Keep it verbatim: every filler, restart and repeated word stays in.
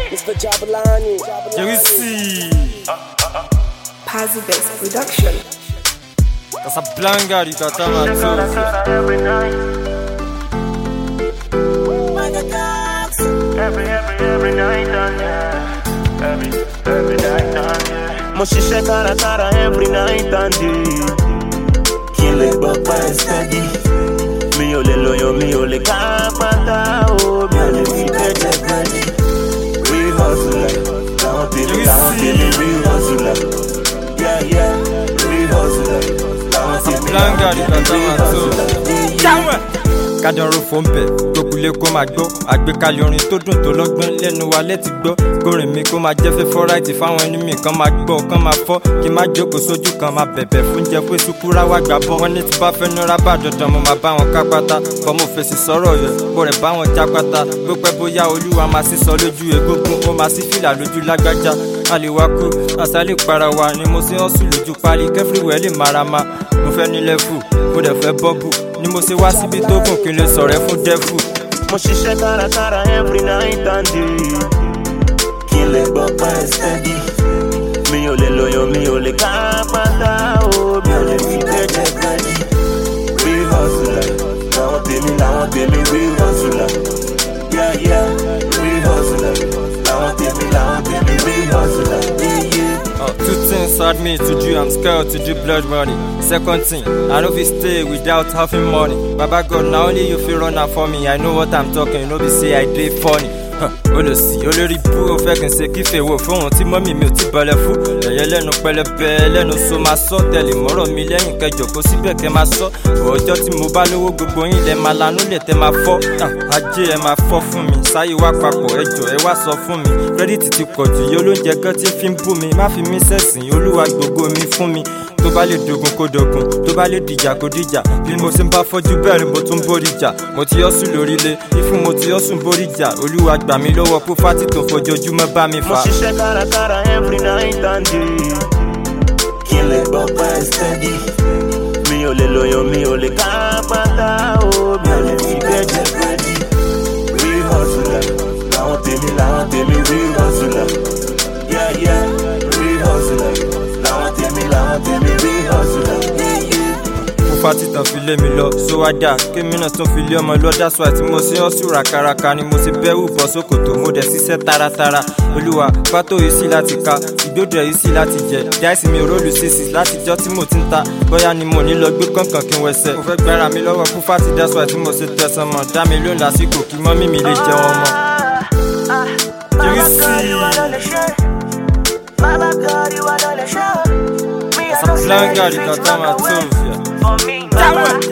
Mister Jabalani. Jerisi. Pazzy Bass Production. Casablanca, Ricatama, every night. Every, every, every night, and yeah. Every, every night, and yeah. Mo ṣiṣẹ́ kárakára every night and day. Kí n lè gbọ́ pẹ́ steady. Mi ò lè lóyún, mi ò lè ká pátá o. Mi ò lè fi tẹ́jẹ̀ gbẹ́dì. Real hustler, làwọn tèmi, làwọn tèmi, real hustler. Yeah, yeah, real hustler. Làwọn tèmi, làwọn tèmi, real hustler. Kádánró fún bẹ̀ gbókulé kó máa gbọ́ àgbékalẹ̀ orin tó dùn tó lọ́gbọ́n lẹ́nu wa lẹ́tì gbọ́ kórìn mi kó máa jẹ́ fẹ́fọ́ ráìtì fáwọn ẹni mi kan máa gbọ́ kan máa fọ́ kí má jókòó sójú kan máa bẹ̀bẹ̀ fún jẹ pé sukura wá gbà bọ́ wọn ní ti bá fẹ́ nira bá dandan mo máa bá wọn ká pátá kọ́ mo fèsì sọ̀rọ̀ yẹ kó rẹ̀ bá wọn já pátá bó pẹ́ bóyá olúwa máa sí sọ lójú egungun ó máa sí fìlà lójú lágbájá a lè wá kú àṣà lè para wa ni mo sì hàn sùn lójú pálí kẹ́fìrìwẹ̀ lè mara ma mo fẹ́ nílẹ̀ fù mo dẹ̀ fẹ́ bọ́bù ni mo ṣe wá síbi tó gùn kí n lè sọ̀rọ̀ ẹ fún dẹ́fù. Mo ṣiṣẹ́ kárakára every night and day. Kí n lè gbọ́ pẹ́ steady. Mi ò lè lóyún, mi ò lè ká pátá o. Mi ò lè fi tẹ́jẹ̀ gbẹ́dì. Real hustler, làwọn tèmi, làwọn tèmi, real hustler. Yeah, yeah, real hustler. Làwọn tèmi, làwọn tèmi, real hustler. Yeah, yeah. Uh, two things hurt me to do, I'm scared to do blood money. Second thing, I know if stay without having money. Baba God, now only you feel run out for me. I know what I'm talking, you know be say I dey funny. Olùsí olórí bú ó fẹ́ kí n ṣe kí fèwò fóun tí mọ́mì mi ò ti balẹ̀ fún. Ẹ̀yẹ lẹ́nu pẹlẹbẹ lẹ́nu so máa sọ tẹ̀lé mọ́rọ̀ mi lẹ́yìn kẹjọ kó síbẹ̀ kẹ́ máa sọ. Ọjọ́ tí mo bá lówó gbogbo yín lẹ máa lanú lè tẹ́ máa fọ́. Ajé ẹ máa fọ́ fún mi, sáyé wá papọ̀ ẹjọ́ ẹ wá sọ fún mi. Kírẹ́dìtì ti pọ̀ jù yóò lóúnjẹ gan tí fi ń bú mi. Má fi mí sẹ̀sìn olúwa gbogbo mi fún mi. Tó bá lè dogun kó dogun, tó bá lè dìjà kó dìjà. Bí mo ṣe ń bá fọ́jú bẹ́ẹ̀ ni mo tún borí jà. Mo ti yọ́sùn lórílẹ̀, ìfún mo ti yọ́sùn borí jà. Olúwa gbà mí lọ́wọ́ kó fátì tó fojoojúmọ́ bá mi fà. Mo ṣiṣẹ́ kárakára every night and day. Kí n lè gbọ́ pẹ́ steady. Mi ò lè lóyún, mi ò lè ká pátá o. Mi ò lè fi tẹ́jẹ̀ gbẹ́dì. Real hustler, làwọn tèmi, làwọn tèmi, real hustler. Yeah, yeah, real hustler. Làwọn tèmi, làwọn tèmi, real hustler. Yeah, yeah. Fati tán fi lé mi lọ sówádà kémi náà tún fi lé ọmọ lọ that's why tí mo ṣe ọ́ sùúrà káraká ni mo ṣe bẹ́rù bọ́ sókòtò mo dẹ̀ ṣiṣẹ́ taratara olúwa pátó yìí sí láti ka ìgbódò yìí sí láti jẹ dáìsí mi òrólù sísì látijọ́ tí mo ti ń ta bóyá ni mo ní lọ gbé kànkàn kí n wẹsẹ̀ mo fẹ́ gbára mi lọ́wọ́ fún Fati that's why tí mo ṣe tẹ̀sán mọ́ dá mi lóhùn lásìkò kí mọ́mí mi lè jẹun ọmọ. Casablanca, Ricatama, Sofia. For me, Baba,